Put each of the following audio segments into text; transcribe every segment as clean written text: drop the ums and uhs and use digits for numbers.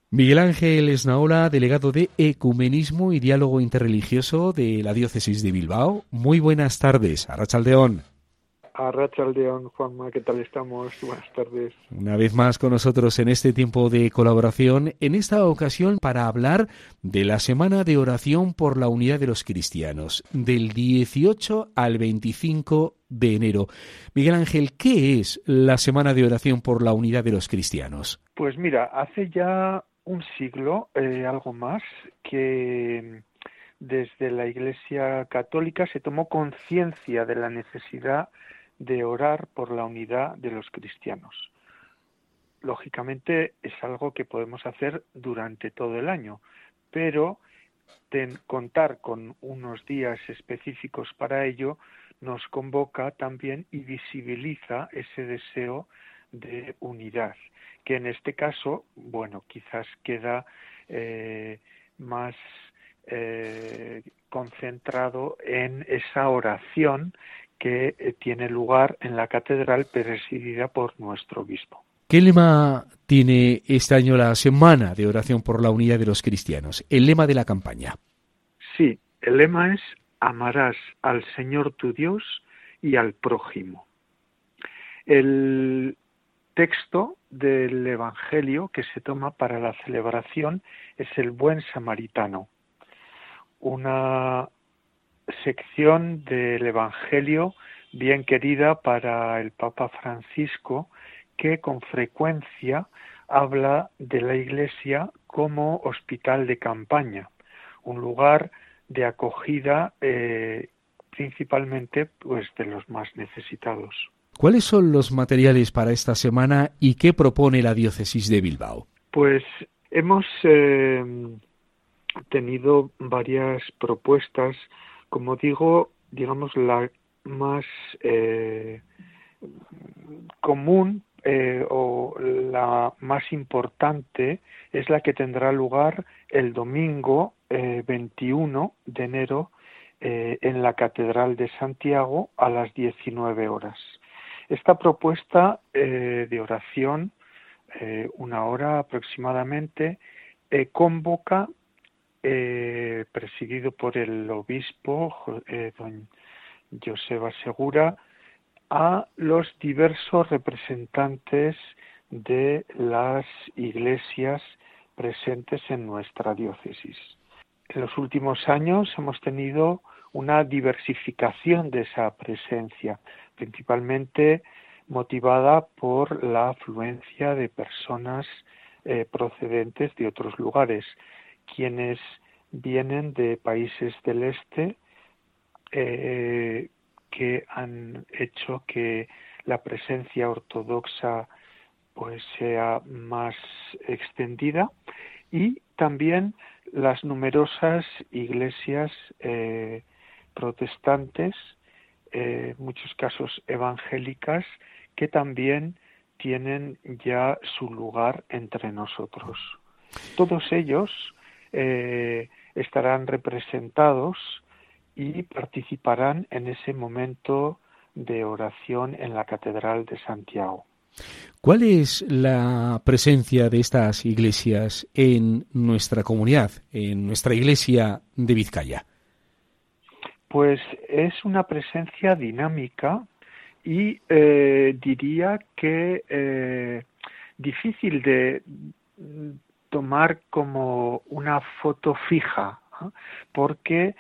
Miguel Ángel Esnaola, delegado de Ecumenismo y Diálogo Interreligioso de la Diócesis de Bilbao. Muy buenas tardes, Arratsaldeon. Arratsaldeon, Juanma, ¿qué tal estamos? Buenas tardes. Una vez más con nosotros en este tiempo de colaboración, en esta ocasión para hablar de la Semana de Oración por la Unidad de los Cristianos, del 18 al 25 de enero. Miguel Ángel, ¿qué es la Semana de Oración por la Unidad de los Cristianos? Pues mira, hace ya un siglo, algo más, que desde la Iglesia Católica se tomó conciencia de la necesidad de orar por la unidad de los cristianos. Lógicamente es algo que podemos hacer durante todo el año, pero contar con unos días específicos para ello nos convoca también y visibiliza ese deseo de unidad, que en este caso, bueno, quizás queda más concentrado en esa oración que tiene lugar en la catedral presidida por nuestro obispo. ¿Qué lema tiene este año la Semana de Oración por la Unidad de los Cristianos? El lema de la campaña. Sí, el lema es: amarás al Señor tu Dios y al prójimo. El texto del Evangelio que se toma para la celebración es el Buen Samaritano, una sección del Evangelio bien querida para el Papa Francisco, que con frecuencia habla de la Iglesia como hospital de campaña, un lugar de acogida principalmente pues de los más necesitados. ¿Cuáles son los materiales para esta semana y qué propone la Diócesis de Bilbao? Pues hemos tenido varias propuestas. Como digo, digamos la más común o la más importante es la que tendrá lugar el domingo 21 de enero en la Catedral de Santiago a las 19 horas. Esta propuesta de oración, una hora aproximadamente, convoca, presidido por el obispo don Joseba Segura, a los diversos representantes de las iglesias presentes en nuestra diócesis. En los últimos años hemos tenido una diversificación de esa presencia, principalmente motivada por la afluencia de personas procedentes de otros lugares, quienes vienen de países del este, que han hecho que la presencia ortodoxa pues sea más extendida, y también las numerosas iglesias protestantes, en muchos casos evangélicas, que también tienen ya su lugar entre nosotros. Todos ellos estarán representados y participarán en ese momento de oración en la Catedral de Santiago. ¿Cuál es la presencia de estas iglesias en nuestra comunidad, en nuestra iglesia de Vizcaya? Pues es una presencia dinámica y diría que difícil de tomar como una foto fija, ¿eh? Porque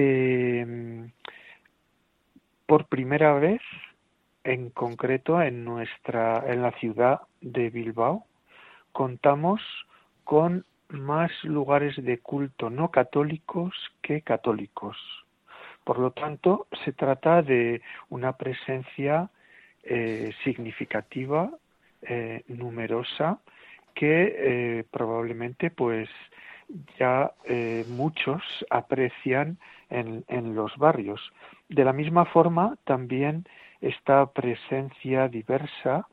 por primera vez, en concreto en la ciudad de Bilbao, contamos con más lugares de culto no católicos que católicos. Por lo tanto, se trata de una presencia significativa, numerosa, que probablemente pues ya muchos aprecian en los barrios. De la misma forma, también esta presencia diversa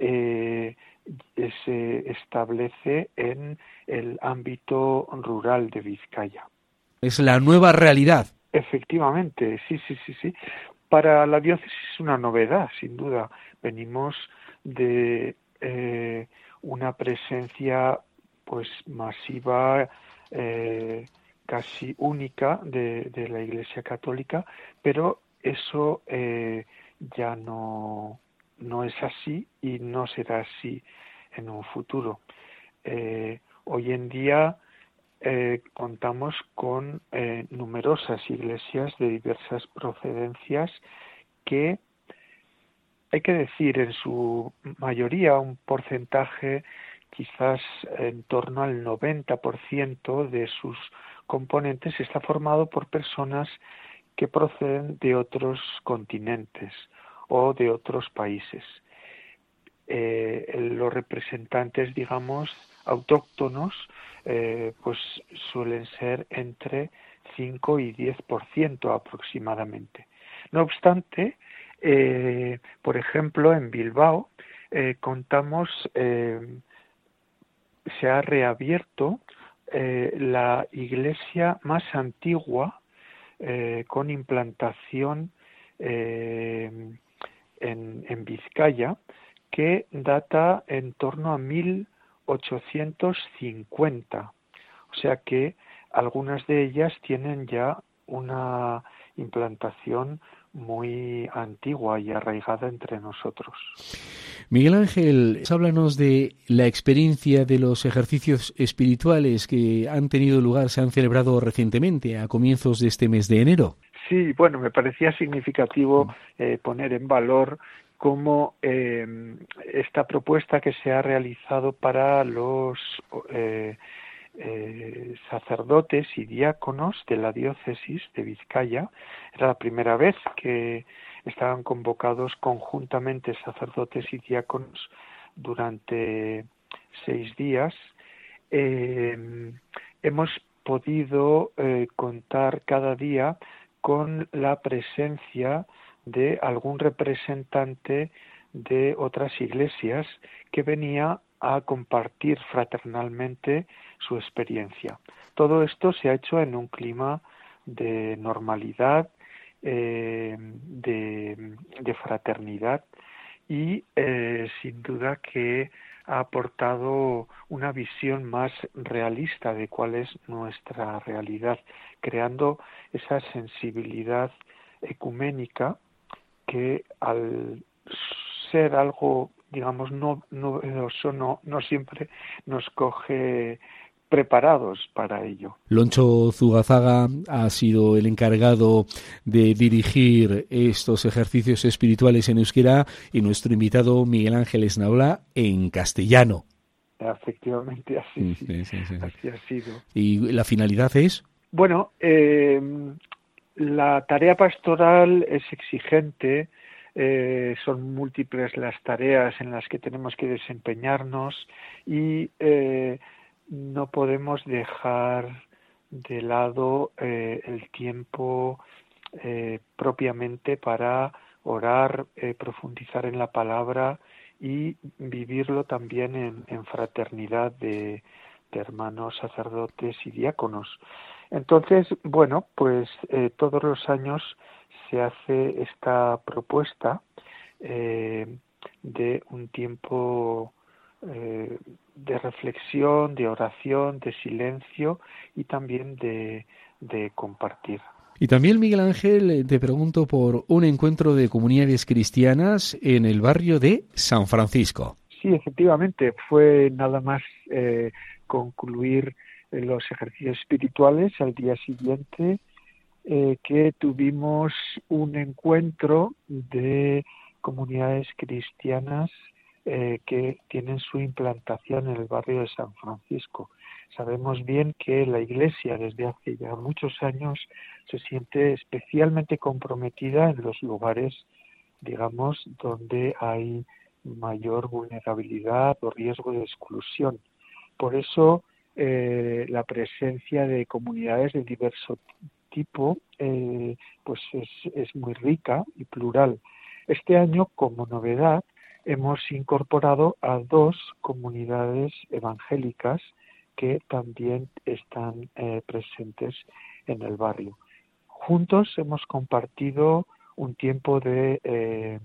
se establece en el ámbito rural de Vizcaya. Es la nueva realidad. Efectivamente, sí. Para la diócesis es una novedad, sin duda. Venimos de una presencia pues masiva, casi única de la Iglesia Católica, pero eso ya no es así y no será así en un futuro. Hoy en día contamos con numerosas iglesias de diversas procedencias que, hay que decir, en su mayoría, un porcentaje quizás en torno al 90% de sus componentes está formado por personas que proceden de otros continentes o de otros países. Los representantes, digamos, autóctonos, pues suelen ser entre 5 y 10% aproximadamente. No obstante, por ejemplo, en Bilbao contamos, se ha reabierto la iglesia más antigua con implantación en Vizcaya, que data en torno a 1850. O sea que algunas de ellas tienen ya una implantación muy antigua y arraigada entre nosotros. Miguel Ángel, háblanos de la experiencia de los ejercicios espirituales que han tenido lugar, se han celebrado recientemente, a comienzos de este mes de enero. Sí, bueno, me parecía significativo poner en valor cómo esta propuesta que se ha realizado para los sacerdotes y diáconos de la diócesis de Vizcaya, era la primera vez que estaban convocados conjuntamente sacerdotes y diáconos durante 6 días. Hemos podido contar cada día con la presencia de algún representante de otras iglesias que venía a compartir fraternalmente su experiencia. Todo esto se ha hecho en un clima de normalidad, de fraternidad y sin duda que ha aportado una visión más realista de cuál es nuestra realidad, creando esa sensibilidad ecuménica que, al ser algo, digamos, no siempre nos coge preparados para ello. Loncho Zugazaga ha sido el encargado de dirigir estos ejercicios espirituales en euskera y nuestro invitado Miguel Ángel Esnaola en castellano. Efectivamente, así, sí. Así ha sido. ¿Y la finalidad es? Bueno, la tarea pastoral es exigente, son múltiples las tareas en las que tenemos que desempeñarnos y no podemos dejar de lado el tiempo propiamente para orar, profundizar en la palabra y vivirlo también en fraternidad de hermanos sacerdotes y diáconos. Entonces, bueno, pues todos los años se hace esta propuesta de un tiempo de reflexión, de oración, de silencio y también de compartir. Y también, Miguel Ángel, te pregunto por un encuentro de comunidades cristianas en el barrio de San Francisco. Sí, efectivamente, fue nada más concluir los ejercicios espirituales al día siguiente que tuvimos un encuentro de comunidades cristianas que tienen su implantación en el barrio de San Francisco. Sabemos bien que la Iglesia desde hace ya muchos años se siente especialmente comprometida en los lugares, digamos, donde hay mayor vulnerabilidad o riesgo de exclusión. Por eso la presencia de comunidades de diverso tipo pues es muy rica y plural. Este año, como novedad, hemos incorporado a 2 comunidades evangélicas que también están presentes en el barrio. Juntos hemos compartido un tiempo de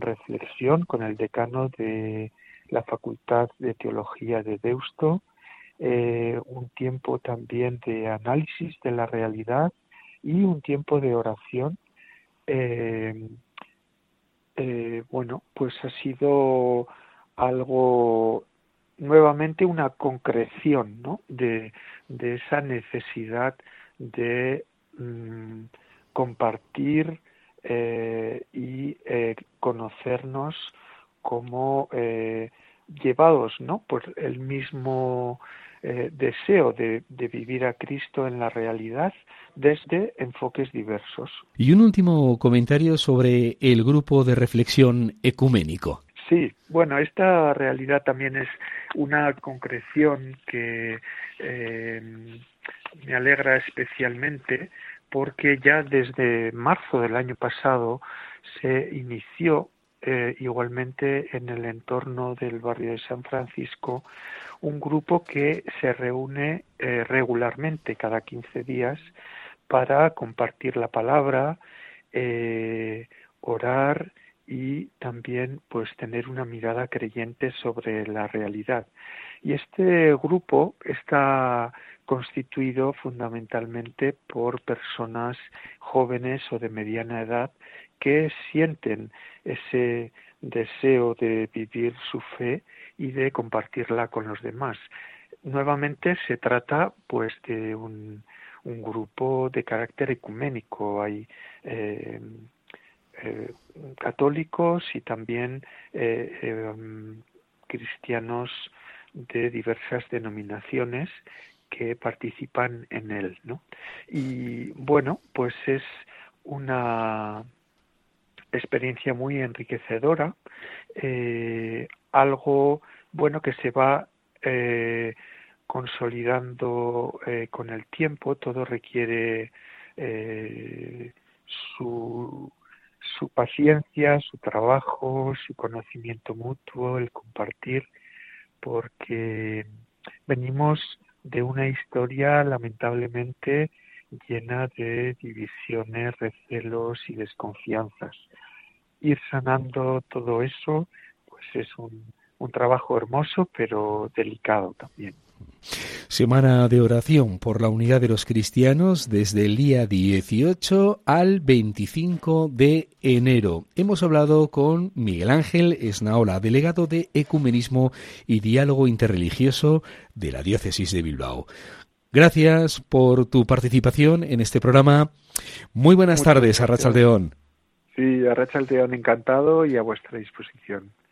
reflexión con el decano de la Facultad de Teología de Deusto un tiempo también de análisis de la realidad y un tiempo de oración. Bueno, pues ha sido algo, nuevamente una concreción, ¿no? de esa necesidad de compartir y conocernos como llevados, ¿no? por el mismo deseo de vivir a Cristo en la realidad desde enfoques diversos. Y un último comentario sobre el grupo de reflexión ecuménico. Sí, bueno, esta realidad también es una concreción que me alegra especialmente porque ya desde marzo del año pasado se inició igualmente en el entorno del barrio de San Francisco un grupo que se reúne regularmente cada 15 días para compartir la palabra, orar y también pues tener una mirada creyente sobre la realidad. Y este grupo está constituido fundamentalmente por personas jóvenes o de mediana edad que sienten ese deseo de vivir su fe y de compartirla con los demás. Nuevamente se trata pues de un grupo de carácter ecuménico. Hay católicos y también cristianos de diversas denominaciones que participan en él, ¿no? Y bueno, pues es una experiencia muy enriquecedora, algo bueno que se va consolidando con el tiempo. Todo requiere su paciencia, su trabajo, su conocimiento mutuo, el compartir, porque venimos de una historia lamentablemente llena de divisiones, recelos y desconfianzas. Ir sanando todo eso, pues es un trabajo hermoso, pero delicado también. Semana de oración por la unidad de los cristianos desde el día 18 al 25 de enero. Hemos hablado con Miguel Ángel Esnaola, delegado de Ecumenismo y Diálogo Interreligioso de la Diócesis de Bilbao. Gracias por tu participación en este programa. Muy buenas tardes, Arratsaldeon. Sí, Arratsaldeon, encantado y a vuestra disposición.